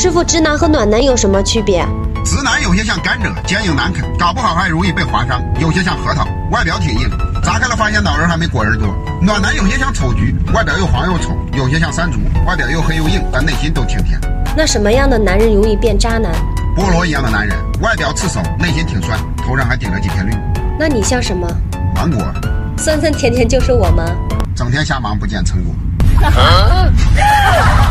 师傅，直男和暖男有什么区别？ 直男有些像甘蔗，坚硬难啃，搞不好还容易被划伤；有些像核桃，外表挺硬，砸开了发现脑仁还没果仁多。暖男有些像丑橘，外表又黄又丑；有些像山竹，外表又黑又硬，但内心都挺甜。 那什么样的男人容易变渣男？ 菠萝一样的男人，外表刺手，内心挺酸，头上还顶着几片绿。 那你像什么？ 芒果。 酸酸甜甜就是我吗？ 整天瞎忙不见成果。